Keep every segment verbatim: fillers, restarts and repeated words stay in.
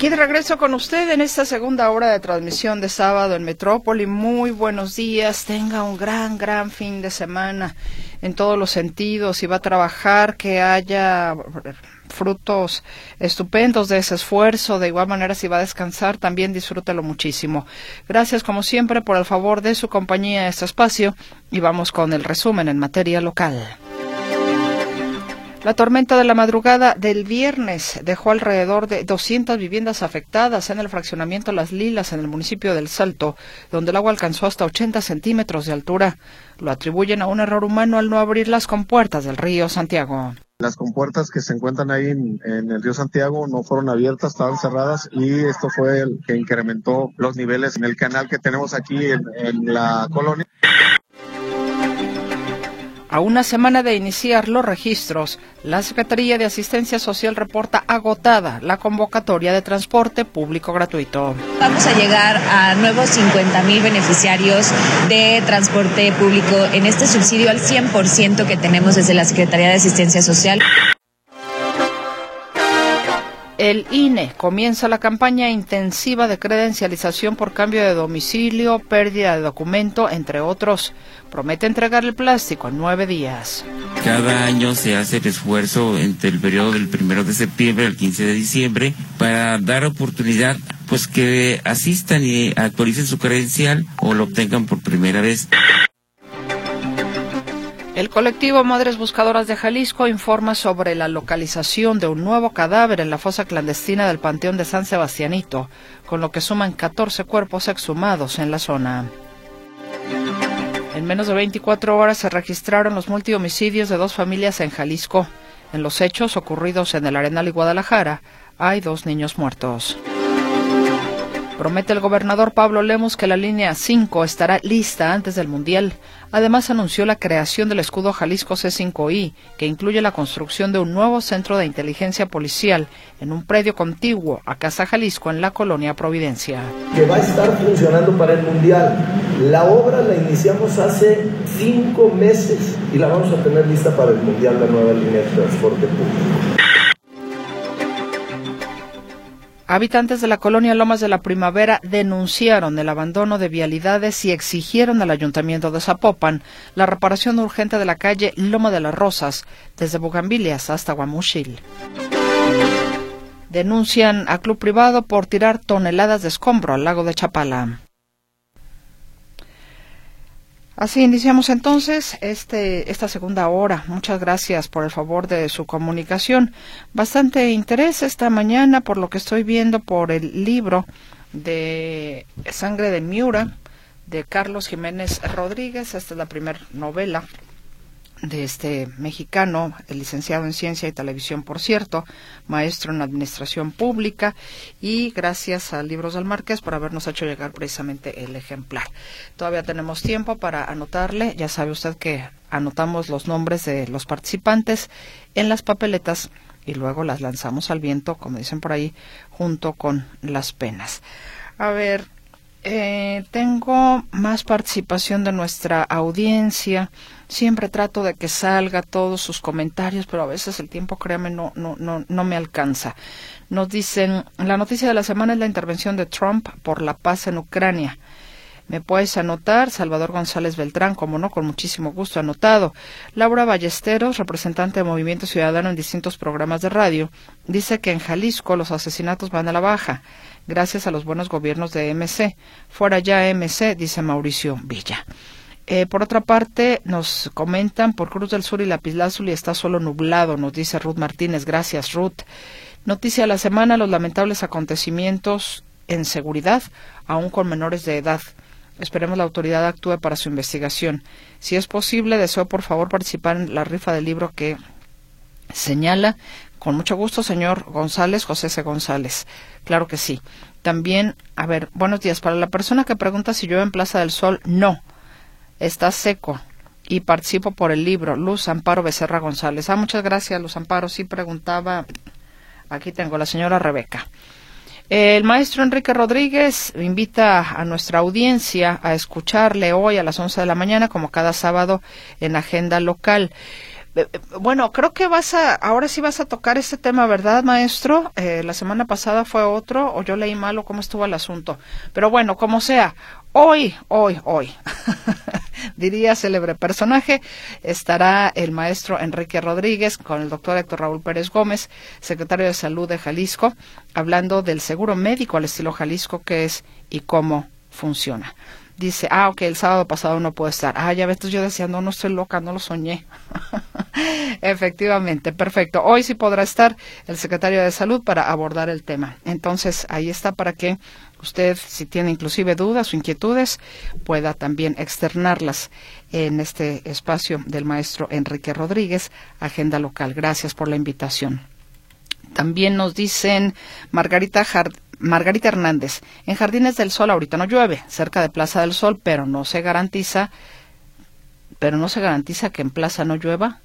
Aquí de regreso con usted en esta segunda hora de transmisión de sábado en Metrópoli. Muy buenos días, tenga un gran, gran fin de semana en todos los sentidos. Si va a trabajar, que haya frutos estupendos de ese esfuerzo. De igual manera, si va a descansar, también disfrútelo muchísimo. Gracias, como siempre, por el favor de su compañía en este espacio. Y vamos con el resumen en materia local. La tormenta de la madrugada del viernes dejó alrededor de doscientas viviendas afectadas en el fraccionamiento Las Lilas, en el municipio del Salto, donde el agua alcanzó hasta ochenta centímetros de altura. Lo atribuyen a un error humano al no abrir las compuertas del río Santiago. Las compuertas que se encuentran ahí en, en el río Santiago no fueron abiertas, estaban cerradas, y esto fue el que incrementó los niveles en el canal que tenemos aquí en, en la colonia. A una semana de iniciar los registros, la Secretaría de Asistencia Social reporta agotada la convocatoria de transporte público gratuito. Vamos a llegar a nuevos cincuenta mil beneficiarios de transporte público en este subsidio al cien por ciento que tenemos desde la Secretaría de Asistencia Social. El I N E comienza la campaña intensiva de credencialización por cambio de domicilio, pérdida de documento, entre otros. Promete entregar el plástico en nueve días. Cada año se hace el esfuerzo entre el periodo del primero de septiembre al quince de diciembre para dar oportunidad pues que asistan y actualicen su credencial o lo obtengan por primera vez. El colectivo Madres Buscadoras de Jalisco informa sobre la localización de un nuevo cadáver en la fosa clandestina del Panteón de San Sebastianito, con lo que suman catorce cuerpos exhumados en la zona. En menos de veinticuatro horas se registraron los multihomicidios de dos familias en Jalisco. En los hechos ocurridos en el Arenal y Guadalajara, hay dos niños muertos. Promete el gobernador Pablo Lemus que la línea cinco estará lista antes del Mundial. Además, anunció la creación del escudo Jalisco C cinco I, que incluye la construcción de un nuevo centro de inteligencia policial en un predio contiguo a Casa Jalisco en la colonia Providencia. Que va a estar funcionando para el Mundial. La obra la iniciamos hace cinco meses y la vamos a tener lista para el Mundial, la nueva línea de transporte público. Habitantes de la colonia Lomas de la Primavera denunciaron el abandono de vialidades y exigieron al Ayuntamiento de Zapopan la reparación urgente de la calle Loma de las Rosas, desde Bugambilias hasta Guamuchil. Denuncian a Club Privado por tirar toneladas de escombro al lago de Chapala. Así iniciamos entonces este esta segunda hora. Muchas gracias por el favor de su comunicación. Bastante interés esta mañana por lo que estoy viendo por el libro de Sangre de Miura de Carlos Jiménez Rodríguez. Esta es la primera novela de este mexicano, el licenciado en Ciencia y Televisión, por cierto, maestro en Administración Pública, y gracias a Libros del Marqués por habernos hecho llegar precisamente el ejemplar. Todavía tenemos tiempo para anotarle, ya sabe usted que anotamos los nombres de los participantes en las papeletas y luego las lanzamos al viento, como dicen por ahí, junto con las penas. A ver, eh, tengo más participación de nuestra audiencia. Siempre trato de que salga todos sus comentarios, pero a veces el tiempo, créame, no, no, no, no me alcanza. Nos dicen, la noticia de la semana es la intervención de Trump por la paz en Ucrania. ¿Me puedes anotar? Salvador González Beltrán, como no, con muchísimo gusto, anotado. Laura Ballesteros, representante de Movimiento Ciudadano en distintos programas de radio, dice que en Jalisco los asesinatos van a la baja, gracias a los buenos gobiernos de M C. Fuera ya M C, dice Mauricio Villa. Eh, por otra parte, nos comentan por Cruz del Sur y Lapislázuli está solo nublado, nos dice Ruth Martínez. Gracias, Ruth. Noticia de la semana, los lamentables acontecimientos en seguridad, aún con menores de edad. Esperemos la autoridad actúe para su investigación. Si es posible, deseo por favor participar en la rifa del libro que señala. Con mucho gusto, señor González, José C. González. Claro que sí. También, a ver, buenos días. Para la persona que pregunta si llueve en Plaza del Sol, no. Está seco y participo por el libro. Luz Amparo Becerra González. Ah, muchas gracias, Luz Amparo. Sí preguntaba, aquí tengo la señora Rebeca. El maestro Enrique Rodríguez invita a nuestra audiencia a escucharle hoy a las once de la mañana, como cada sábado, en Agenda Local. Bueno, creo que vas a, ahora sí vas a tocar este tema, ¿verdad, maestro? Eh, la semana pasada fue otro, o yo leí mal, o cómo estuvo el asunto. Pero bueno, como sea, hoy, hoy, hoy, diría célebre personaje, estará el maestro Enrique Rodríguez con el doctor Héctor Raúl Pérez Gómez, secretario de Salud de Jalisco, hablando del seguro médico al estilo Jalisco, qué es y cómo funciona. Dice, ah, ok, el sábado pasado no puedo estar. Ah, ya ves, yo decía, no, no estoy loca, no lo soñé. Efectivamente, perfecto. Hoy sí podrá estar el secretario de Salud para abordar el tema. Entonces, ahí está para que usted, si tiene inclusive dudas o inquietudes, pueda también externarlas en este espacio del maestro Enrique Rodríguez, Agenda Local. Gracias por la invitación. También nos dicen Margarita Jard Margarita Hernández, en Jardines del Sol ahorita no llueve, cerca de Plaza del Sol, pero no se garantiza, pero no se garantiza que en Plaza no llueva.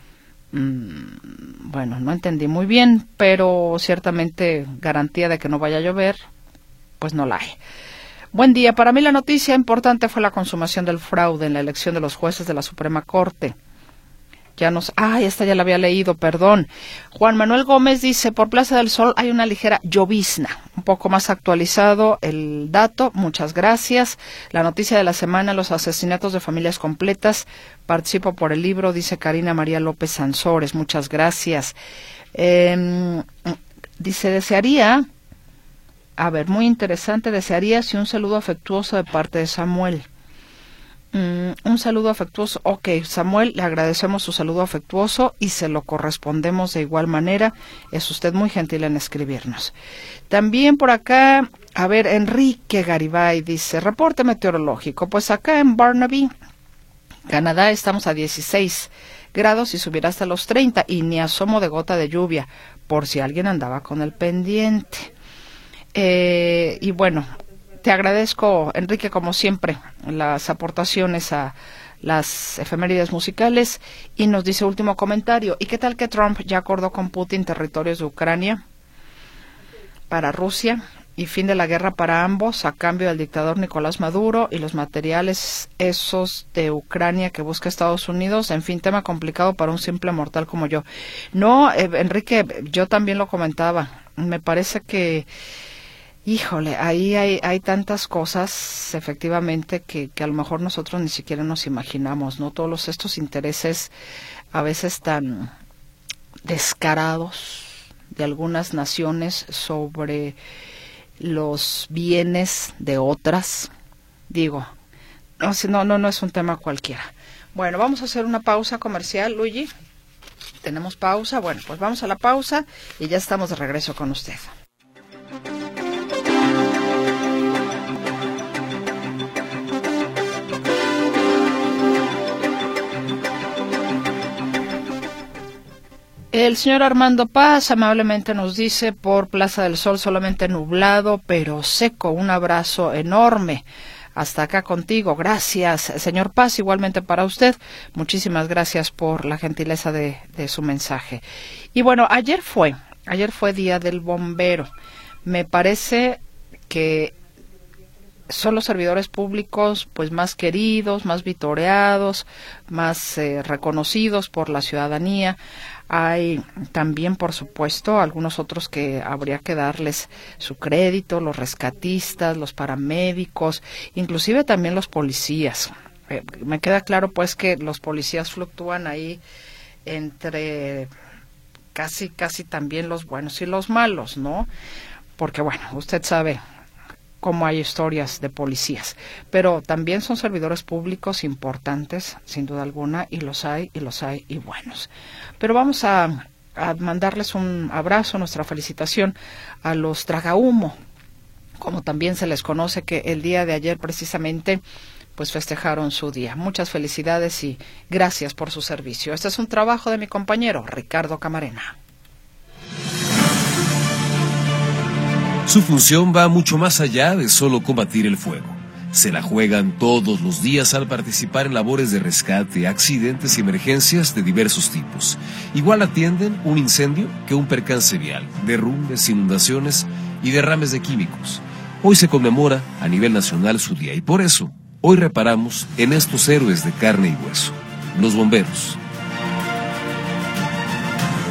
Mm, bueno, no entendí muy bien, pero ciertamente garantía de que no vaya a llover, pues no la hay. Buen día, para mí la noticia importante fue la consumación del fraude en la elección de los jueces de la Suprema Corte. Ya nos, ah, esta ya la había leído, perdón. Juan Manuel Gómez dice, por Plaza del Sol hay una ligera llovizna. Un poco más actualizado el dato, muchas gracias. La noticia de la semana, los asesinatos de familias completas. Participo por el libro, dice Karina María López Sansores, muchas gracias. Eh, dice, desearía, a ver, muy interesante, desearía si un saludo afectuoso de parte de Samuel. Mm, un saludo afectuoso. Ok, Samuel, le agradecemos su saludo afectuoso y se lo correspondemos de igual manera. Es usted muy gentil en escribirnos. También por acá, a ver, Enrique Garibay dice, reporte meteorológico. Pues acá en Burnaby, Canadá, estamos a dieciséis grados y subirá hasta los treinta y ni asomo de gota de lluvia, por si alguien andaba con el pendiente. Eh, y bueno, te agradezco, Enrique, como siempre, las aportaciones a las efemérides musicales. Y nos dice último comentario, ¿y qué tal que Trump ya acordó con Putin territorios de Ucrania para Rusia y fin de la guerra para ambos a cambio del dictador Nicolás Maduro y los materiales esos de Ucrania que busca Estados Unidos? En fin, tema complicado para un simple mortal como yo. No, eh, Enrique, yo también lo comentaba. Me parece que híjole, ahí hay, hay tantas cosas, efectivamente, que, que a lo mejor nosotros ni siquiera nos imaginamos, ¿no? Todos estos intereses a veces tan descarados de algunas naciones sobre los bienes de otras. Digo, no, no, no, no es un tema cualquiera. Bueno, vamos a hacer una pausa comercial, Luigi. ¿Tenemos pausa? Bueno, pues vamos a la pausa y ya estamos de regreso con usted. El señor Armando Paz amablemente nos dice, por Plaza del Sol solamente nublado, pero seco. Un abrazo enorme. Hasta acá contigo. Gracias, señor Paz. Igualmente para usted. Muchísimas gracias por la gentileza de, de su mensaje. Y bueno, ayer fue, ayer fue Día del Bombero. Me parece que son los servidores públicos pues más queridos, más vitoreados, más eh, reconocidos por la ciudadanía. Hay también, por supuesto, algunos otros que habría que darles su crédito, los rescatistas, los paramédicos, inclusive también los policías. Eh, me queda claro pues que los policías fluctúan ahí entre casi, casi también los buenos y los malos, ¿no? Porque bueno, usted sabe cómo hay historias de policías, pero también son servidores públicos importantes, sin duda alguna, y los hay, y los hay, y buenos. Pero vamos a, a mandarles un abrazo, nuestra felicitación a los tragahumo, como también se les conoce, que el día de ayer precisamente pues festejaron su día. Muchas felicidades y gracias por su servicio. Este es un trabajo de mi compañero Ricardo Camarena. Su función va mucho más allá de solo combatir el fuego. Se la juegan todos los días al participar en labores de rescate, accidentes y emergencias de diversos tipos. Igual atienden un incendio que un percance vial, derrumbes, inundaciones y derrames de químicos. Hoy se conmemora a nivel nacional su día y por eso hoy reparamos en estos héroes de carne y hueso, los bomberos.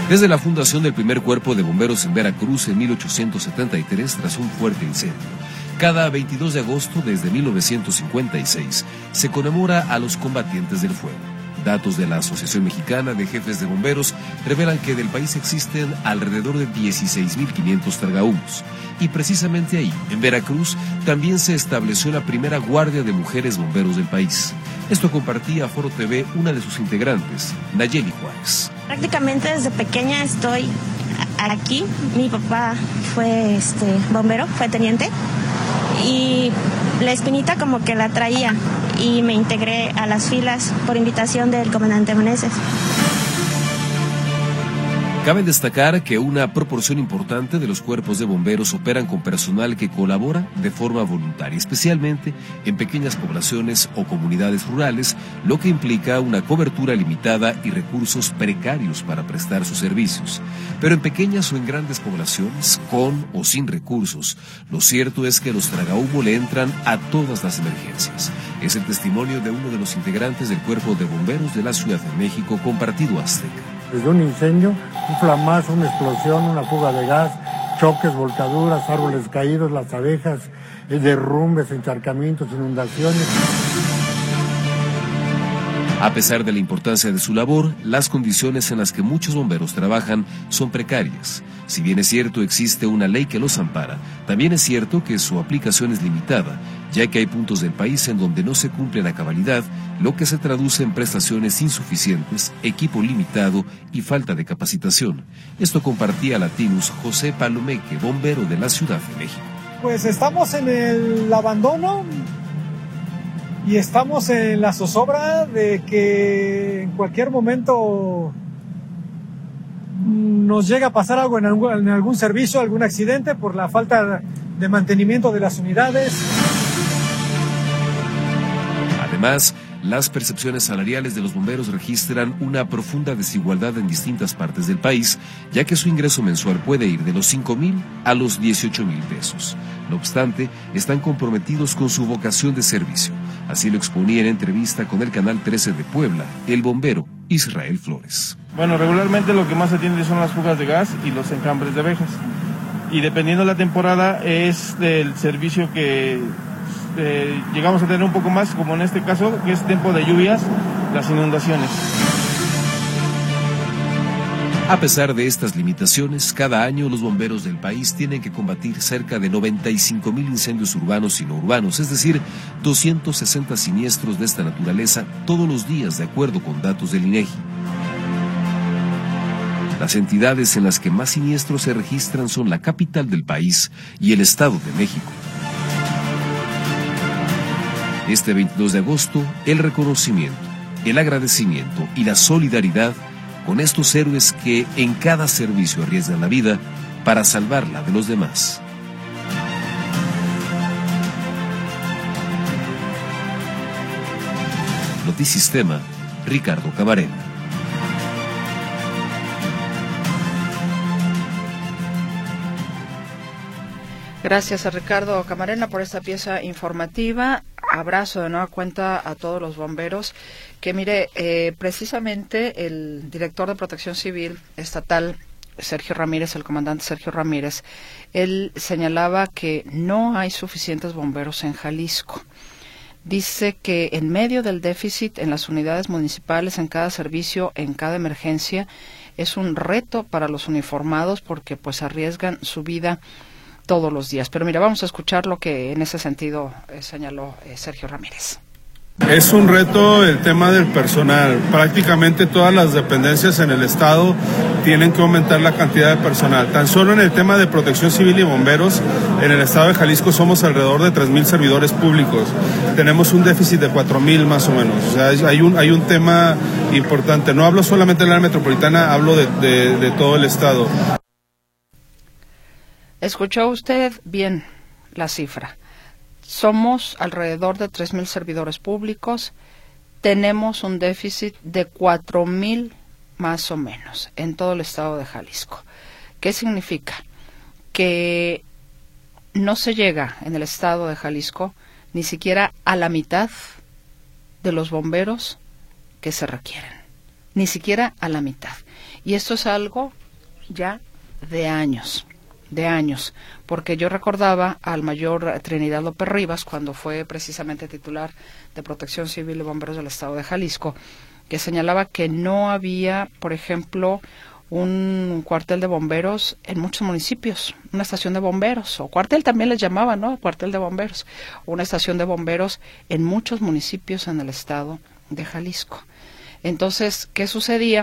Desde la fundación del primer cuerpo de bomberos en Veracruz en mil ochocientos setenta y tres, tras un fuerte incendio, cada veintidós de agosto desde mil novecientos cincuenta y seis se conmemora a los combatientes del fuego. Datos de la Asociación Mexicana de Jefes de Bomberos revelan que del país existen alrededor de dieciséis mil quinientos tragaúnos. Y precisamente ahí, en Veracruz, también se estableció la primera guardia de mujeres bomberos del país. Esto compartía a Foro T V una de sus integrantes, Nayeli Juárez. Prácticamente desde pequeña estoy aquí. Mi papá fue este bombero, fue teniente. Y la espinita como que la traía y me integré a las filas por invitación del comandante Meneses. Cabe destacar que una proporción importante de los cuerpos de bomberos operan con personal que colabora de forma voluntaria, especialmente en pequeñas poblaciones o comunidades rurales, lo que implica una cobertura limitada y recursos precarios para prestar sus servicios. Pero en pequeñas o en grandes poblaciones, con o sin recursos, lo cierto es que los tragahumo le entran a todas las emergencias. Es el testimonio de uno de los integrantes del Cuerpo de Bomberos de la Ciudad de México, Compartido Azteca. Desde un incendio, un flamazo, una explosión, una fuga de gas, choques, volcaduras, árboles caídos, las abejas, derrumbes, encharcamientos, inundaciones. A pesar de la importancia de su labor, las condiciones en las que muchos bomberos trabajan son precarias. Si bien es cierto existe una ley que los ampara, también es cierto que su aplicación es limitada, ya que hay puntos del país en donde no se cumple la cabalidad, lo que se traduce en prestaciones insuficientes, equipo limitado y falta de capacitación. Esto compartía Latinus José Palomeque, bombero de la Ciudad de México. Pues estamos en el abandono y estamos en la zozobra de que en cualquier momento nos llega a pasar algo en algún, en algún servicio, algún accidente por la falta de mantenimiento de las unidades. Además, las percepciones salariales de los bomberos registran una profunda desigualdad en distintas partes del país, ya que su ingreso mensual puede ir de los cinco mil a los dieciocho mil pesos. No obstante, están comprometidos con su vocación de servicio. Así lo exponía en entrevista con el Canal trece de Puebla, el bombero Israel Flores. Bueno, regularmente lo que más se atiende son las fugas de gas y los enjambres de abejas. Y dependiendo de la temporada es del servicio que eh, llegamos a tener un poco más, como en este caso, que es tiempo de lluvias, las inundaciones. A pesar de estas limitaciones, cada año los bomberos del país tienen que combatir cerca de noventa y cinco mil incendios urbanos y no urbanos, es decir, doscientos sesenta siniestros de esta naturaleza todos los días, de acuerdo con datos del INEGI. Las entidades en las que más siniestros se registran son la capital del país y el Estado de México. Este veintidós de agosto, el reconocimiento, el agradecimiento y la solidaridad con estos héroes que en cada servicio arriesgan la vida para salvarla de los demás. Notisistema, Ricardo Camarena. Gracias a Ricardo Camarena por esta pieza informativa. Abrazo de nueva cuenta a todos los bomberos. Que mire, eh, precisamente el director de Protección Civil Estatal, Sergio Ramírez, el comandante Sergio Ramírez, él señalaba que no hay suficientes bomberos en Jalisco. Dice que en medio del déficit en las unidades municipales, en cada servicio, en cada emergencia, es un reto para los uniformados porque pues arriesgan su vida todos los días. Pero mira, vamos a escuchar lo que en ese sentido eh, señaló eh, Sergio Ramírez. Es un reto el tema del personal. Prácticamente todas las dependencias en el estado tienen que aumentar la cantidad de personal. Tan solo en el tema de protección civil y bomberos, en el estado de Jalisco somos alrededor de tres mil servidores públicos. Tenemos un déficit de cuatro mil más o menos. O sea, hay un, hay un tema importante. No hablo solamente de la área metropolitana, hablo de, de, de todo el estado. Escuchó usted bien la cifra. Somos alrededor de tres mil servidores públicos. Tenemos un déficit de cuatro mil más o menos en todo el estado de Jalisco. ¿Qué significa? Que no se llega en el estado de Jalisco ni siquiera a la mitad de los bomberos que se requieren. Ni siquiera a la mitad. Y esto es algo ya de años, de años, porque yo recordaba al mayor Trinidad López Rivas, cuando fue precisamente titular de Protección Civil y Bomberos del Estado de Jalisco, que señalaba que no había, por ejemplo, un cuartel de bomberos en muchos municipios, una estación de bomberos, o cuartel también les llamaban, ¿no? Cuartel de bomberos, una estación de bomberos en muchos municipios en el estado de Jalisco. Entonces, ¿qué sucedía?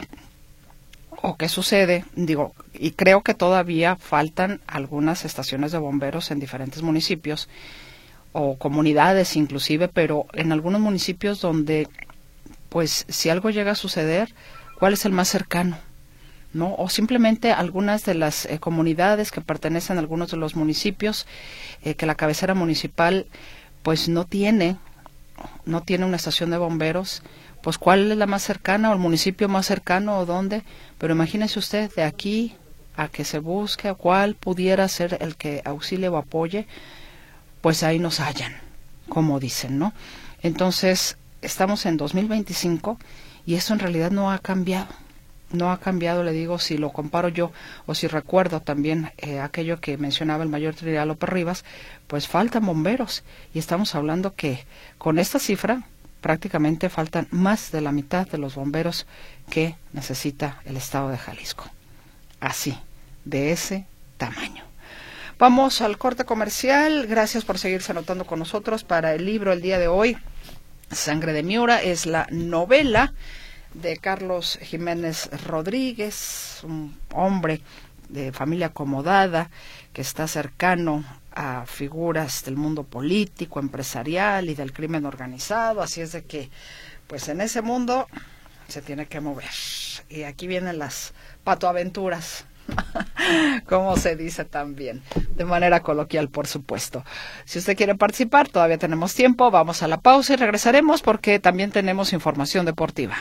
O qué sucede, digo, y creo que todavía faltan algunas estaciones de bomberos en diferentes municipios, o comunidades inclusive, pero en algunos municipios donde, pues, si algo llega a suceder, ¿cuál es el más cercano? ¿No? O simplemente algunas de las eh, comunidades que pertenecen a algunos de los municipios, eh, que la cabecera municipal pues no tiene, no tiene una estación de bomberos, pues ¿cuál es la más cercana o el municipio más cercano o dónde? Pero imagínese usted, de aquí a que se busque cuál pudiera ser el que auxilie o apoye, pues ahí nos hallan, como dicen, ¿no? Entonces, estamos en dos mil veinticinco y esto en realidad no ha cambiado. No ha cambiado, le digo, si lo comparo yo o si recuerdo también eh, aquello que mencionaba el mayor Trinidad López Rivas, pues faltan bomberos y estamos hablando que con esta cifra prácticamente faltan más de la mitad de los bomberos que necesita el estado de Jalisco. Así, de ese tamaño. Vamos al corte comercial. Gracias por seguirse anotando con nosotros para el libro el día de hoy. Sangre de Miura es la novela de Carlos Jiménez Rodríguez, un hombre de familia acomodada que está cercano a figuras del mundo político, empresarial y del crimen organizado, así es de que, pues en ese mundo se tiene que mover. Y aquí vienen las patoaventuras, como se dice también, de manera coloquial, por supuesto. Si usted quiere participar, todavía tenemos tiempo, vamos a la pausa y regresaremos porque también tenemos información deportiva.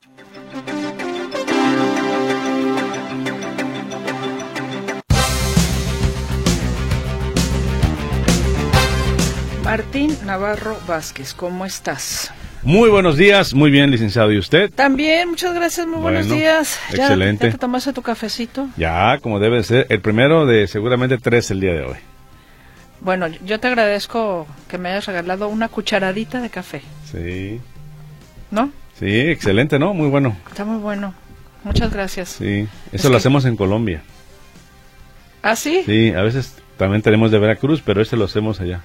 Martín Navarro Vázquez, ¿cómo estás? Muy buenos días, muy bien, licenciado. ¿Y usted? También, muchas gracias, muy buenos bueno, días. ¿Ya, excelente. ¿Ya te tomaste tu cafecito? Ya, como debe ser, el primero de seguramente tres el día de hoy. Bueno, yo te agradezco que me hayas regalado una cucharadita de café. Sí. ¿No? Sí, excelente, ¿no? Muy bueno. Está muy bueno, muchas gracias. Sí, eso es lo que... hacemos en Colombia. ¿Ah, sí? Sí, a veces también tenemos de Veracruz, pero ese lo hacemos allá.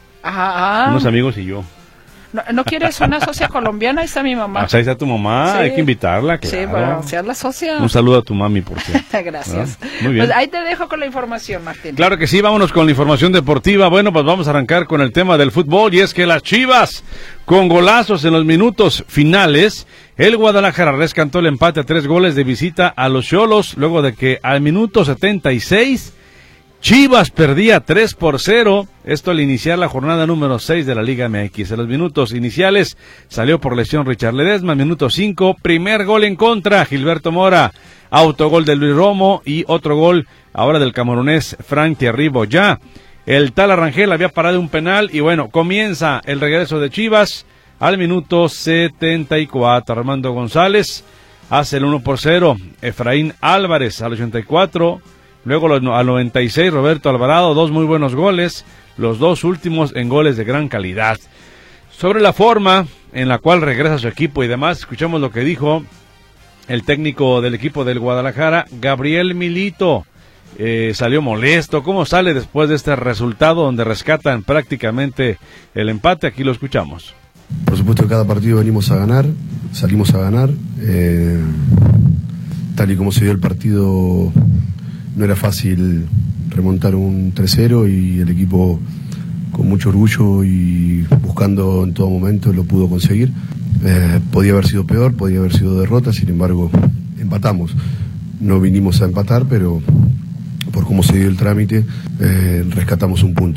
Ah, unos amigos y yo. ¿No, ¿no quieres una socia colombiana? Ahí está mi mamá. Ah, ahí está tu mamá, sí. Hay que invitarla, claro. Sí, bueno, seas la socia. Un saludo a tu mami, por cierto. Gracias. ¿Ah? Muy bien. Pues ahí te dejo con la información, Martín. Claro que sí, vámonos con la información deportiva. Bueno, pues vamos a arrancar con el tema del fútbol, y es que las Chivas, con golazos en los minutos finales, el Guadalajara rescató el empate a tres goles de visita a los Xolos, luego de que al minuto setenta y seis... Chivas perdía tres por cero, esto al iniciar la jornada número seis de la Liga M X. En los minutos iniciales salió por lesión Richard Ledesma, minuto cinco, primer gol en contra, Gilberto Mora, autogol de Luis Romo y otro gol ahora del camerunés Frank Thierry Boyá. El tal Rangel había parado un penal y bueno, comienza el regreso de Chivas al minuto setenta y cuatro. Armando González hace el uno por cero, Efraín Álvarez al ochenta y cuatro. Luego al noventa y seis, Roberto Alvarado, dos muy buenos goles, los dos últimos en goles de gran calidad. Sobre la forma en la cual regresa su equipo y demás, escuchamos lo que dijo el técnico del equipo del Guadalajara, Gabriel Milito. Eh, salió molesto. ¿Cómo sale después de este resultado donde rescatan prácticamente el empate? Aquí lo escuchamos. Por supuesto que cada partido venimos a ganar, salimos a ganar. Eh, tal y como se dio el partido... No era fácil remontar un tres cero y el equipo con mucho orgullo y buscando en todo momento lo pudo conseguir. Eh, podía haber sido peor, podía haber sido derrota, sin embargo empatamos. No vinimos a empatar, pero por cómo se dio el trámite eh, rescatamos un punto.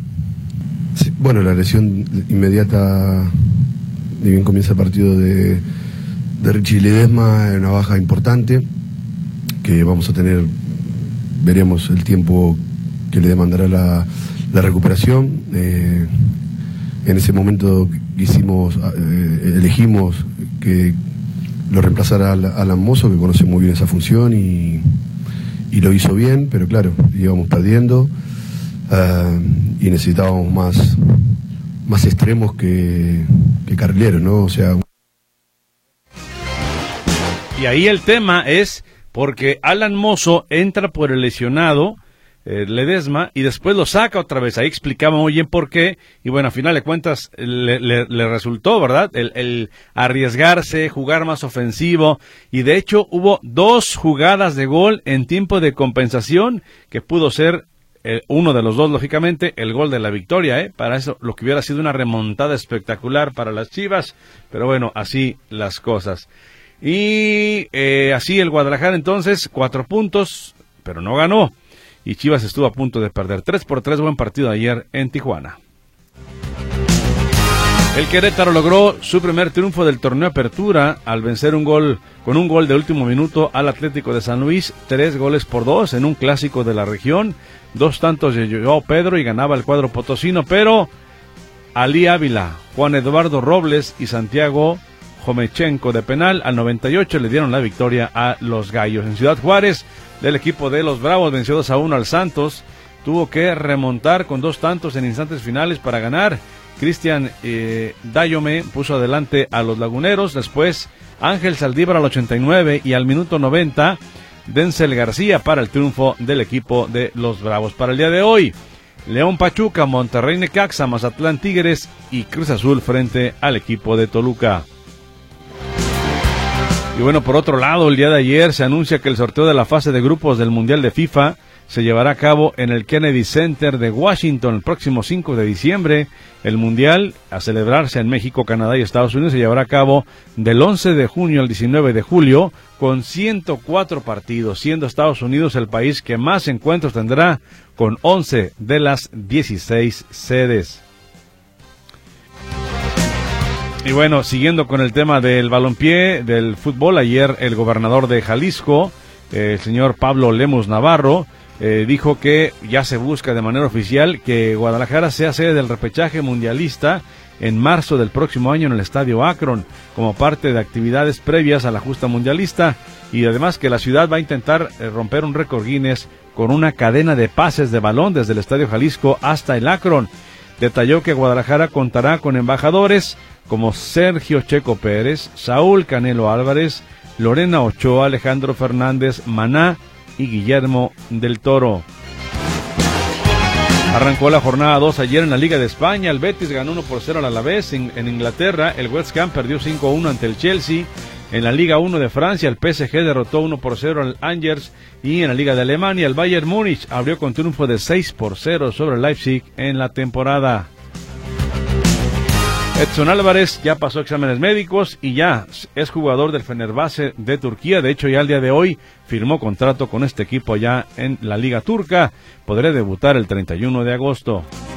Sí, bueno, la lesión inmediata, ni bien comienza el partido de, de Richie Ledesma, es una baja importante que vamos a tener. Veremos el tiempo que le demandará la, la recuperación. Eh, en ese momento hicimos, eh, elegimos que lo reemplazara Alan Mozo, que conoce muy bien esa función, y, y lo hizo bien, pero claro, íbamos perdiendo uh, y necesitábamos más, más extremos que, que carrileros, ¿no? O sea... Y ahí el tema es porque Alan Mozo entra por el lesionado eh, Ledesma y después lo saca otra vez. Ahí explicaba muy bien por qué y bueno, a final de cuentas le, le, le resultó, ¿verdad? El, el arriesgarse, jugar más ofensivo y de hecho hubo dos jugadas de gol en tiempo de compensación que pudo ser eh, uno de los dos, lógicamente, el gol de la victoria, ¿eh? Para eso, lo que hubiera sido una remontada espectacular para las Chivas, pero bueno, así las cosas. Y eh, así el Guadalajara entonces, cuatro puntos, pero no ganó. Y Chivas estuvo a punto de perder. tres por tres, buen partido ayer en Tijuana. El Querétaro logró su primer triunfo del torneo Apertura al vencer un gol con un gol de último minuto al Atlético de San Luis, tres goles por dos en un clásico de la región, dos tantos de Joao Pedro y ganaba el cuadro potosino, pero Ali Ávila, Juan Eduardo Robles y Santiago Jomechenko de penal al noventa y ocho le dieron la victoria a los Gallos. En Ciudad Juárez, el equipo de los Bravos venció dos a uno al Santos, tuvo que remontar con dos tantos en instantes finales para ganar. Cristian eh, Dayome puso adelante a los laguneros, después Ángel Saldívar al ochenta y nueve y al minuto noventa Denzel García para el triunfo del equipo de los Bravos. Para el día de hoy, León Pachuca, Monterrey Necaxa, Mazatlán Tigres y Cruz Azul frente al equipo de Toluca. Y bueno, por otro lado, el día de ayer se anuncia que el sorteo de la fase de grupos del Mundial de FIFA se llevará a cabo en el Kennedy Center de Washington el próximo cinco de diciembre. El Mundial, a celebrarse en México, Canadá y Estados Unidos, se llevará a cabo del once de junio al diecinueve de julio con ciento cuatro partidos, siendo Estados Unidos el país que más encuentros tendrá con once de las dieciséis sedes. Y bueno, siguiendo con el tema del balompié, del fútbol, ayer el gobernador de Jalisco, eh, el señor Pablo Lemus Navarro, eh, dijo que ya se busca de manera oficial que Guadalajara sea sede del repechaje mundialista en marzo del próximo año en el Estadio Akron, como parte de actividades previas a la justa mundialista, y además que la ciudad va a intentar eh, romper un récord Guinness con una cadena de pases de balón desde el Estadio Jalisco hasta el Akron. Detalló que Guadalajara contará con embajadores como Sergio Checo Pérez, Saúl Canelo Álvarez, Lorena Ochoa, Alejandro Fernández, Maná y Guillermo del Toro. Arrancó la jornada dos ayer en la Liga de España. El Betis ganó uno por cero al Alavés. En, en Inglaterra, el West Ham perdió cinco a uno ante el Chelsea. En la Liga uno de Francia, el P S G derrotó uno por cero al Angers. Y en la Liga de Alemania, el Bayern Múnich abrió con triunfo de seis por cero sobre el Leipzig en la temporada. Edson Álvarez ya pasó exámenes médicos y ya es jugador del Fenerbahce de Turquía. De hecho, ya al día de hoy firmó contrato con este equipo allá en la Liga Turca. Podrá debutar el treinta y uno de agosto.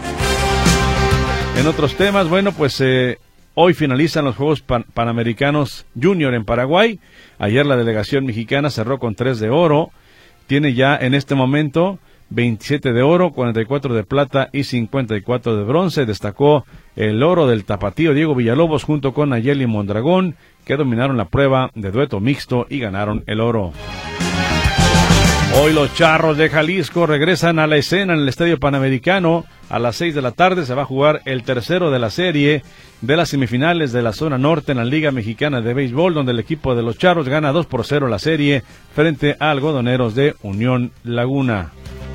En otros temas, bueno, pues eh, hoy finalizan los Juegos Pan- Panamericanos Junior en Paraguay. Ayer la delegación mexicana cerró con tres de oro. Tiene ya en este momento veintisiete de oro, cuarenta y cuatro de plata y cincuenta y cuatro de bronce. Destacó el oro del tapatío Diego Villalobos junto con Nayeli Mondragón, que dominaron la prueba de dueto mixto y ganaron el oro. Hoy los Charros de Jalisco regresan a la escena en el Estadio Panamericano. A las seis de la tarde se va a jugar el tercero de la serie de las semifinales de la zona norte en la Liga Mexicana de Béisbol, donde el equipo de los Charros gana dos por cero la serie frente a Algodoneros de Unión Laguna.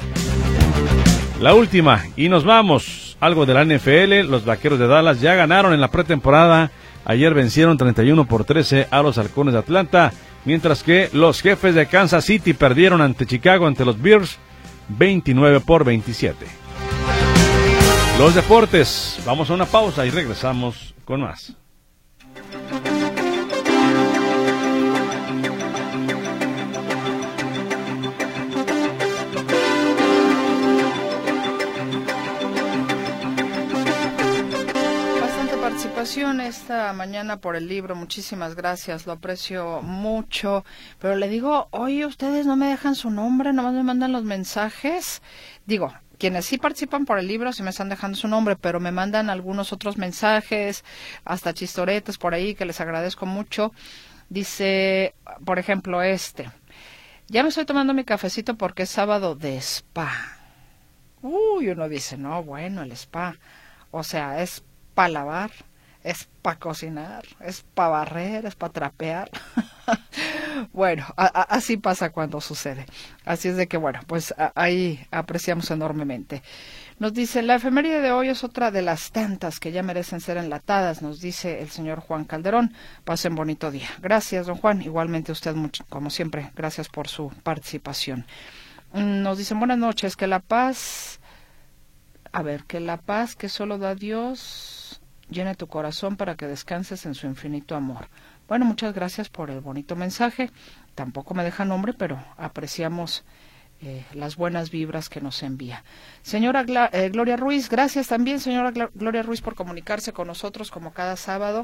La última, y nos vamos, algo de la N F L, los Vaqueros de Dallas ya ganaron en la pretemporada, ayer vencieron treinta y uno por trece a los Halcones de Atlanta, mientras que los Jefes de Kansas City perdieron ante Chicago, ante los Bears, veintinueve por veintisiete. Los deportes, vamos a una pausa y regresamos con más. Esta mañana por el libro, muchísimas gracias, lo aprecio mucho, pero le digo, oye, ustedes no me dejan su nombre, nomás me mandan los mensajes, digo, quienes sí participan por el libro sí me están dejando su nombre, pero me mandan algunos otros mensajes, hasta chistoretes por ahí que les agradezco mucho. Dice, por ejemplo, este, Ya me estoy tomando mi cafecito porque es sábado de spa. Uy, uno dice, no, bueno, el spa. O sea, es para lavar, es para cocinar, es para barrer, es para trapear. Bueno, a, a, así pasa cuando sucede. Así es de que, bueno, pues a, ahí apreciamos enormemente. Nos dice, la efeméride de hoy es otra de las tantas que ya merecen ser enlatadas, nos dice el señor Juan Calderón. Pasen bonito día. Gracias, don Juan. Igualmente usted, mucho, como siempre, gracias por su participación. Nos dicen, buenas noches, que la paz... A ver, que la paz que solo da Dios llene tu corazón para que descanses en su infinito amor. Bueno, muchas gracias por el bonito mensaje. Tampoco me deja nombre, pero apreciamos eh, las buenas vibras que nos envía. Señora Gla eh, Gloria Ruiz, gracias también, señora Gl Gloria Ruiz, por comunicarse con nosotros como cada sábado.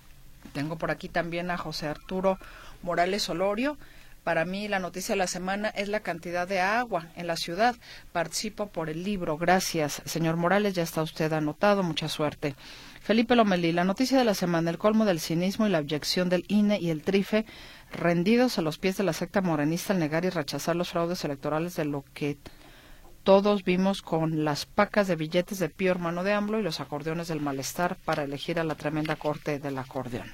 Tengo por aquí también a José Arturo Morales Olorio. Para mí la noticia de la semana es la cantidad de agua en la ciudad. Participo por el libro. Gracias, señor Morales, ya está usted anotado. Mucha suerte. Felipe Lomelí, la noticia de la semana, el colmo del cinismo y la abyección del I N E y el Trife, rendidos a los pies de la secta morenista al negar y rechazar los fraudes electorales, de lo que todos vimos con las pacas de billetes de Pío hermano de AMLO y los acordeones del malestar para elegir a la tremenda corte del acordeón.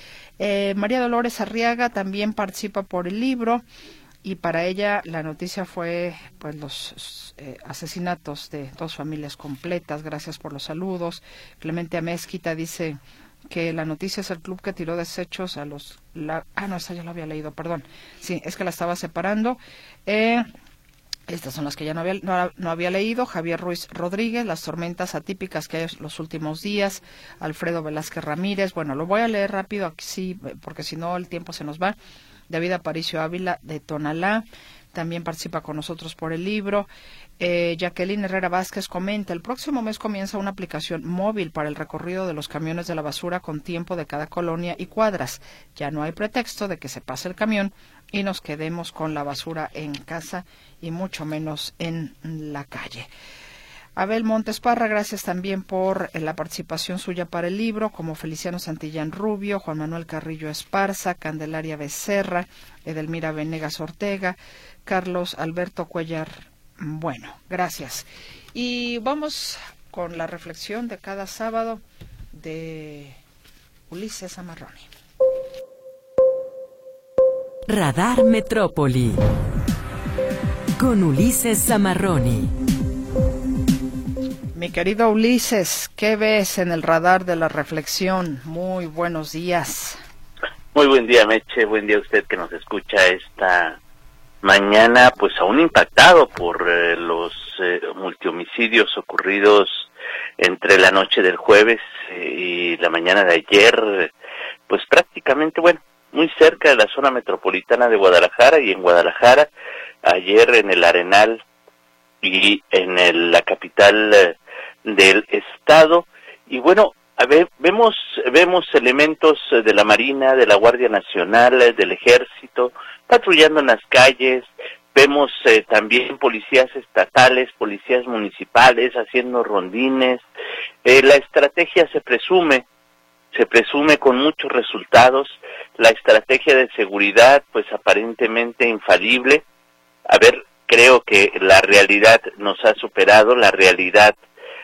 Eh, María Dolores Arriaga también participa por el libro y para ella la noticia fue pues los eh, asesinatos de dos familias completas. Gracias por los saludos. Clemente Amezquita dice que la noticia es el club que tiró desechos a los... La, ah, no, esa ya la había leído, perdón. Sí, es que la estaba separando. Eh, Estas son las que ya no había, no, no había leído. Javier Ruiz Rodríguez, las tormentas atípicas que hay los últimos días. Alfredo Velázquez Ramírez. Bueno, lo voy a leer rápido aquí, sí, porque si no el tiempo se nos va. David Aparicio Ávila de Tonalá también participa con nosotros por el libro. Eh, Jacqueline Herrera Vázquez comenta, el próximo mes comienza una aplicación móvil para el recorrido de los camiones de la basura con tiempo de cada colonia y cuadras. Ya no hay pretexto de que se pase el camión y nos quedemos con la basura en casa y mucho menos en la calle. Abel Montes Parra, gracias también por eh, la participación suya para el libro, como Feliciano Santillán Rubio, Juan Manuel Carrillo Esparza, Candelaria Becerra, Edelmira Venegas Ortega, Carlos Alberto Cuellar. Bueno, gracias. Y vamos con la reflexión de cada sábado de Ulises Zamarroni. Radar Metrópoli con Ulises Zamarroni. Mi querido Ulises, ¿qué ves en el radar de la reflexión? Muy buenos días. Muy buen día, Meche, buen día a usted que nos escucha esta mañana, pues aún impactado por eh, los eh, multihomicidios ocurridos entre la noche del jueves eh, y la mañana de ayer, pues prácticamente, bueno, muy cerca de la zona metropolitana de Guadalajara y en Guadalajara, ayer en el Arenal y en el, la capital eh, del estado. Y bueno, a ver, vemos vemos elementos de la Marina, de la Guardia Nacional, del Ejército patrullando en las calles. Vemos eh, también policías estatales, policías municipales haciendo rondines. Eh, la estrategia se presume se presume con muchos resultados. La estrategia de seguridad, pues aparentemente infalible. A ver, creo que la realidad nos ha superado, la realidad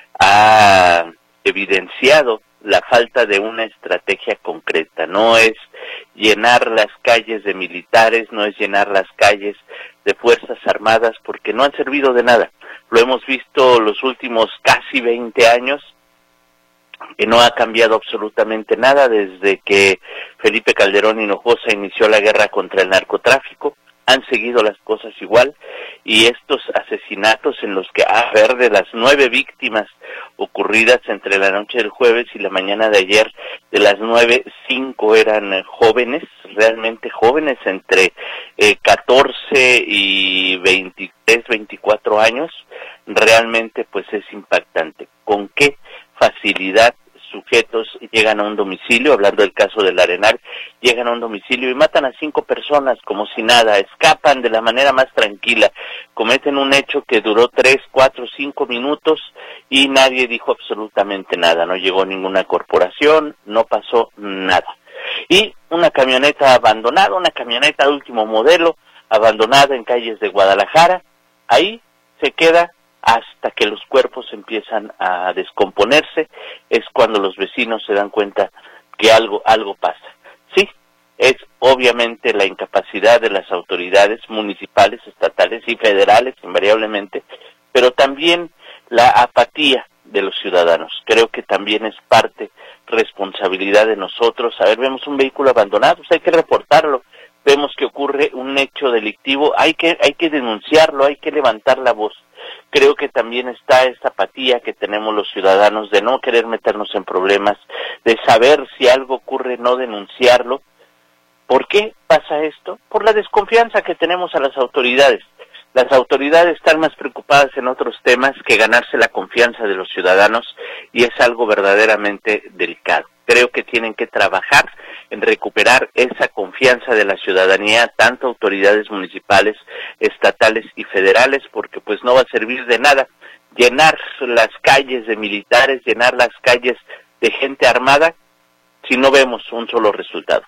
ha evidenciado la falta de una estrategia concreta. No es llenar las calles de militares, no es llenar las calles de fuerzas armadas, porque no han servido de nada. Lo hemos visto los últimos casi veinte años, que no ha cambiado absolutamente nada desde que Felipe Calderón Hinojosa inició la guerra contra el narcotráfico. Han seguido las cosas igual, y estos asesinatos en los que, a ver, de las nueve víctimas ocurridas entre la noche del jueves y la mañana de ayer, de las nueve, cinco eran jóvenes, realmente jóvenes, entre eh, catorce y veintitrés, veinticuatro años. Realmente pues es impactante. ¿Con qué facilidad sujetos llegan a un domicilio, hablando del caso del Arenal, llegan a un domicilio y matan a cinco personas como si nada, escapan de la manera más tranquila, cometen un hecho que duró tres, cuatro, cinco minutos y nadie dijo absolutamente nada, no llegó ninguna corporación, no pasó nada. Y una camioneta abandonada, una camioneta de último modelo, abandonada en calles de Guadalajara, ahí se queda hasta que los cuerpos empiezan a descomponerse, es cuando los vecinos se dan cuenta que algo, algo pasa. Sí, es obviamente la incapacidad de las autoridades municipales, estatales y federales, invariablemente, pero también la apatía de los ciudadanos. Creo que también es parte, responsabilidad de nosotros. A ver, vemos un vehículo abandonado, pues hay que reportarlo. Vemos que ocurre un hecho delictivo, hay que, hay que denunciarlo, hay que levantar la voz. Creo que también está esta apatía que tenemos los ciudadanos de no querer meternos en problemas, de saber si algo ocurre, no denunciarlo. ¿Por qué pasa esto? Por la desconfianza que tenemos a las autoridades. Las autoridades están más preocupadas en otros temas que ganarse la confianza de los ciudadanos, y es algo verdaderamente delicado. Creo que tienen que trabajar en recuperar esa confianza de la ciudadanía, tanto autoridades municipales, estatales y federales, porque pues no va a servir de nada llenar las calles de militares, llenar las calles de gente armada, si no vemos un solo resultado.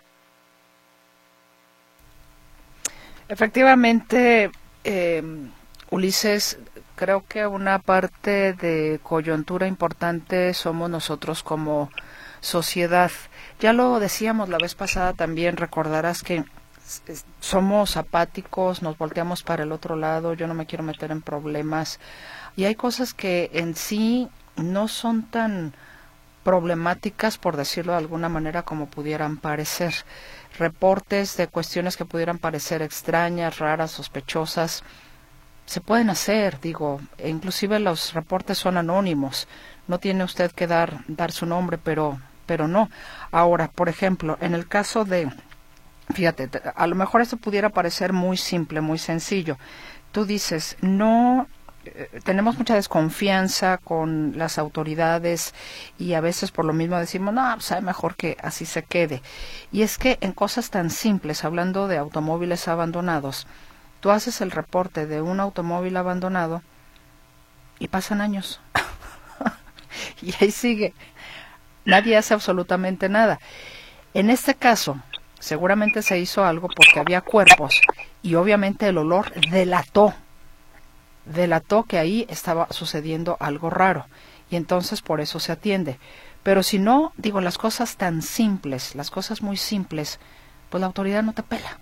Efectivamente, eh, Ulises, creo que una parte de coyuntura importante somos nosotros como sociedad. Ya lo decíamos la vez pasada también, recordarás que somos apáticos, nos volteamos para el otro lado, yo no me quiero meter en problemas, y hay cosas que en sí no son tan problemáticas, por decirlo de alguna manera, como pudieran parecer. Reportes de cuestiones que pudieran parecer extrañas, raras, sospechosas, se pueden hacer, digo, e inclusive los reportes son anónimos, no tiene usted que dar, dar su nombre, pero pero no. Ahora, por ejemplo, en el caso de, fíjate, a lo mejor esto pudiera parecer muy simple, muy sencillo. Tú dices, no, eh, tenemos mucha desconfianza con las autoridades y a veces por lo mismo decimos, no, sabe mejor que así se quede. Y es que en cosas tan simples, hablando de automóviles abandonados, tú haces el reporte de un automóvil abandonado y pasan años. Y ahí sigue. Nadie hace absolutamente nada. En este caso, seguramente se hizo algo porque había cuerpos y obviamente el olor delató, delató que ahí estaba sucediendo algo raro y entonces por eso se atiende. Pero si no, digo, las cosas tan simples, las cosas muy simples, pues la autoridad no te pela.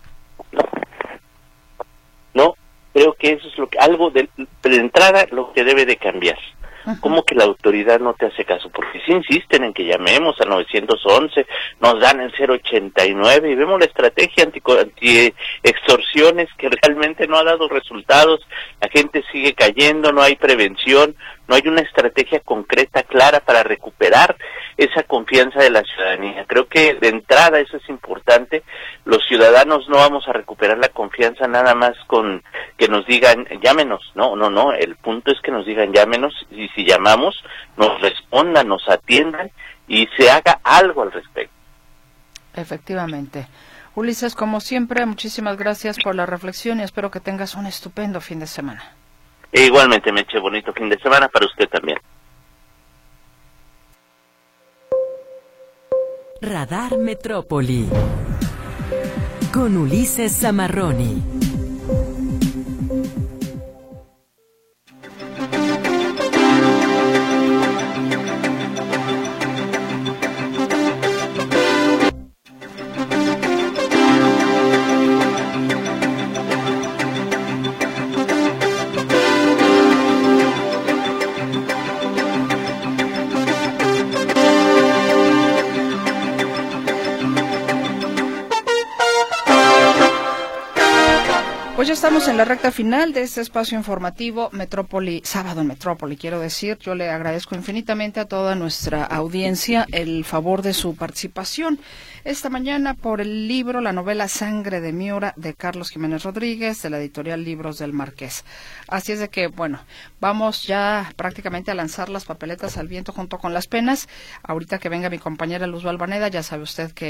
No, creo que eso es lo que, algo de, de entrada lo que debe de cambiar. ¿Cómo que la autoridad no te hace caso? Porque si insisten en que llamemos al nueve once, nos dan el cero ochenta y nueve y vemos la estrategia anti-extorsiones que realmente no ha dado resultados, la gente sigue cayendo, no hay prevención, no hay una estrategia concreta, clara para recuperar esa confianza de la ciudadanía. Creo que de entrada eso es importante. Los ciudadanos no vamos a recuperar la confianza nada más con que nos digan llámenos, no, no, no, el punto es que nos digan llámenos y si llamamos nos respondan, nos atiendan y se haga algo al respecto. Efectivamente. Ulises, como siempre, muchísimas gracias por la reflexión y espero que tengas un estupendo fin de semana. E igualmente, Meche, bonito fin de semana para usted también. Radar Metrópoli con Ulises Zamarroni. Pues ya estamos en la recta final de este espacio informativo Metrópoli, Sábado en Metrópoli, quiero decir. Yo le agradezco infinitamente a toda nuestra audiencia el favor de su participación esta mañana por el libro, la novela Sangre de Miura de Carlos Jiménez Rodríguez, de la editorial Libros del Marqués. Así es de que, bueno, vamos ya prácticamente a lanzar las papeletas al viento junto con las penas. Ahorita que venga mi compañera Luz Balvaneda, ya sabe usted que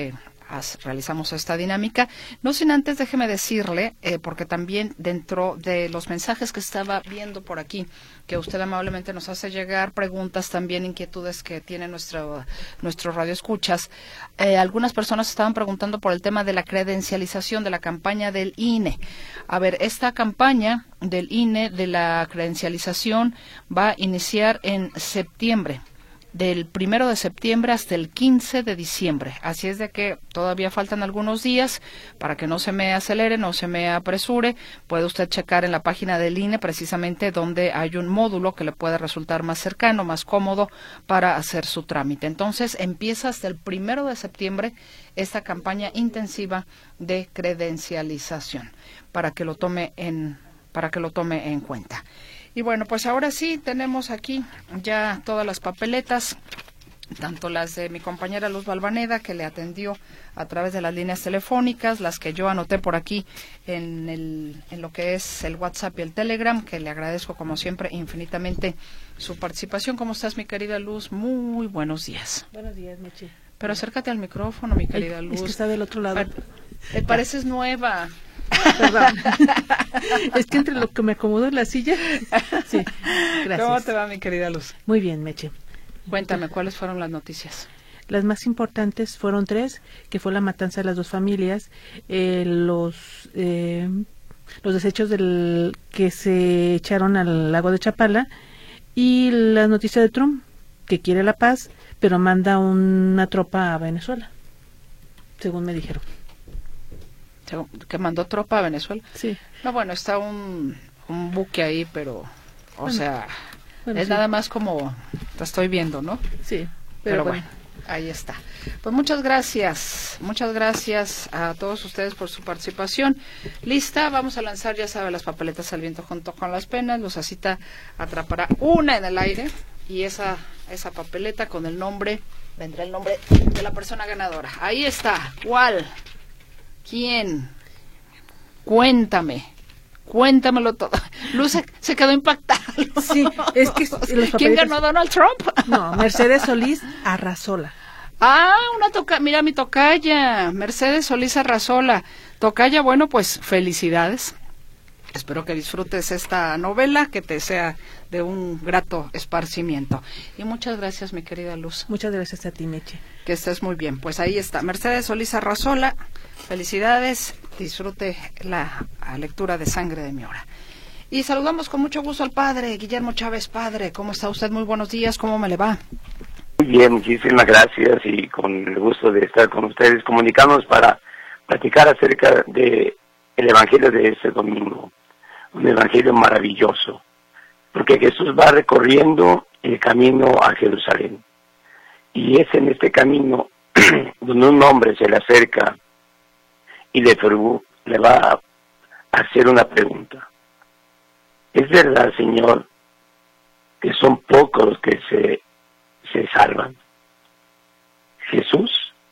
as, realizamos esta dinámica. No sin antes, déjeme decirle, eh, porque también dentro de los mensajes que estaba viendo por aquí, que usted amablemente nos hace llegar, preguntas también, inquietudes que tiene nuestro, nuestro radio escuchas, eh, algunas personas estaban preguntando por el tema de la credencialización de la campaña del I N E. A ver, esta campaña del I N E, de la credencialización, va a iniciar en septiembre, del primero de septiembre hasta el quince de diciembre. Así es de que todavía faltan algunos días para que no se me acelere, no se me apresure. Puede usted checar en la página del I N E precisamente donde hay un módulo que le puede resultar más cercano, más cómodo para hacer su trámite. Entonces empieza hasta el primero de septiembre esta campaña intensiva de credencialización para que lo tome en, para que lo tome en cuenta. Y bueno, pues ahora sí, tenemos aquí ya todas las papeletas, tanto las de mi compañera Luz Balvaneda, que le atendió a través de las líneas telefónicas, las que yo anoté por aquí en, el, en lo que es el WhatsApp y el Telegram, que le agradezco como siempre infinitamente su participación. ¿Cómo estás, mi querida Luz? Muy buenos días. Buenos días, Meche. Pero acércate al micrófono, mi querida Luz. Es que está del otro lado. Me pareces nueva. Perdón. Es que entre lo que me acomodo en la silla. Sí, gracias. ¿Cómo te va, mi querida Luz? Muy bien, Meche. Cuéntame, ¿cuáles fueron las noticias? Las más importantes fueron tres, que fue la matanza de las dos familias, eh, los eh, los desechos del que se echaron al lago de Chapala y la noticia de Trump, que quiere la paz, pero manda una tropa a Venezuela, según me dijeron. Que mandó tropa a Venezuela. Sí. No, bueno, está un, un buque ahí, pero, o bueno, sea, bueno, es sí. Nada más como te estoy viendo, ¿no? Sí. Pero, Pero bueno, bueno, ahí está. Pues muchas gracias, muchas gracias a todos ustedes por su participación. Lista, vamos a lanzar, ya sabe, las papeletas al viento junto con las penas. Lucecita atrapará una en el aire y esa, esa papeleta con el nombre, vendrá el nombre de la persona ganadora. Ahí está. ¿Cuál? ¿Quién? Cuéntame. Cuéntamelo todo. Luz se, se quedó impactada. Sí, es que los ¿Quién ganó, Donald Trump? No, Mercedes Solís Arrasola. Ah, una toca, mira mi tocaya, Mercedes Solís Arrasola. Tocaya, bueno, pues felicidades. Espero que disfrutes esta novela, que te sea de un grato esparcimiento. Y muchas gracias, mi querida Luz. Muchas gracias a ti, Meche. Que estés muy bien. Pues ahí está, Mercedes Solís Arrasola. Felicidades, disfrute la, la lectura de Sangre de mi hora. Y saludamos con mucho gusto al padre, Guillermo Chávez. Padre, ¿cómo está usted? Muy buenos días, ¿cómo me le va? Muy bien, muchísimas gracias y con el gusto de estar con ustedes, comunicándonos para platicar acerca de el Evangelio de este domingo. Un Evangelio maravilloso, porque Jesús va recorriendo el camino a Jerusalén. Y es en este camino donde un hombre se le acerca y le, le va a hacer una pregunta. ¿Es verdad, Señor, que son pocos los que se, se salvan? Jesús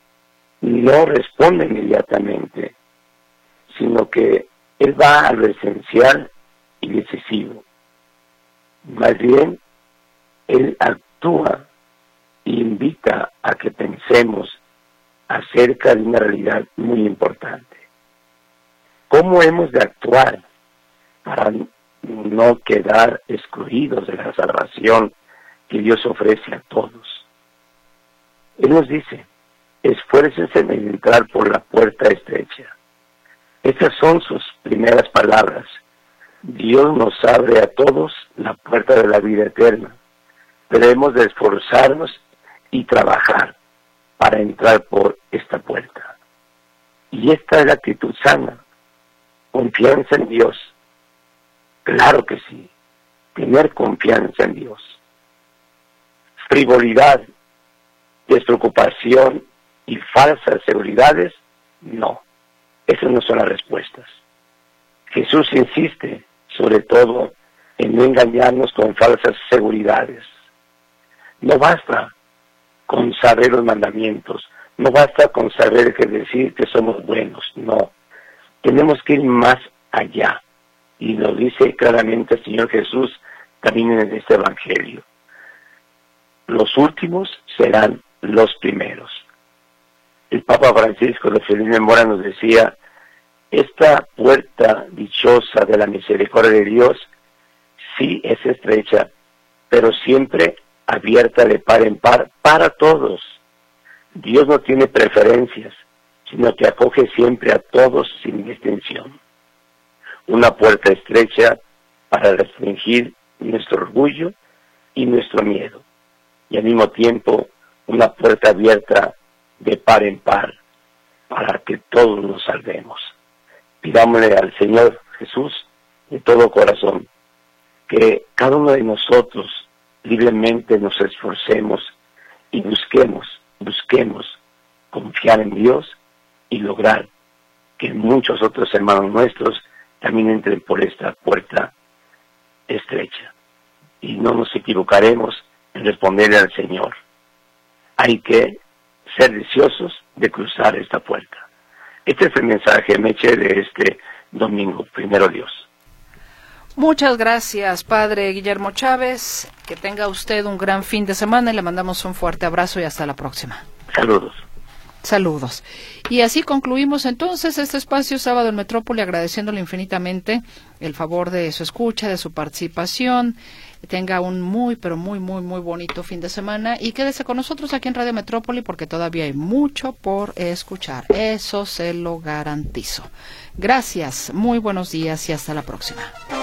no responde inmediatamente, sino que Él va a lo esencial y decisivo. Más bien, Él actúa e invita a que pensemos acerca de una realidad muy importante. ¿Cómo hemos de actuar para no quedar excluidos de la salvación que Dios ofrece a todos? Él nos dice, esfuércense en entrar por la puerta estrecha. Estas son sus primeras palabras. Dios nos abre a todos la puerta de la vida eterna, pero hemos de esforzarnos y trabajar para entrar por esta puerta. Y esta es la actitud sana, confianza en Dios. Claro que sí, tener confianza en Dios. Frivolidad, despreocupación y falsas seguridades, no. Esas no son las respuestas. Jesús insiste, sobre todo, en no engañarnos con falsas seguridades. No basta con saber los mandamientos, no basta con saber que decir que somos buenos, no. Tenemos que ir más allá. Y lo dice claramente el Señor Jesús también en este Evangelio. Los últimos serán los primeros. el Papa Francisco de Feliz Memoria nos decía, esta puerta dichosa de la misericordia de Dios sí es estrecha, pero siempre abierta de par en par para todos. Dios no tiene preferencias, sino que acoge siempre a todos sin distinción. Una puerta estrecha para restringir nuestro orgullo y nuestro miedo, y al mismo tiempo una puerta abierta de par en par para que todos nos salvemos. Pidámosle al Señor Jesús de todo corazón que cada uno de nosotros libremente nos esforcemos y busquemos, busquemos confiar en Dios y lograr que muchos otros hermanos nuestros también entren por esta puerta estrecha. Y no nos equivocaremos en responderle al Señor. Hay que ser deseosos de cruzar esta puerta. Este es el mensaje, Meche, de este domingo, primero Dios. Muchas gracias, Padre Guillermo Chávez. Que tenga usted un gran fin de semana y le mandamos un fuerte abrazo y hasta la próxima. Saludos. Saludos. Y así concluimos entonces este espacio Sábado en Metrópoli, agradeciéndole infinitamente el favor de su escucha, de su participación. Tenga un muy, pero muy, muy, muy bonito fin de semana y quédese con nosotros aquí en Radio Metrópoli porque todavía hay mucho por escuchar. Eso se lo garantizo. Gracias, muy buenos días y hasta la próxima.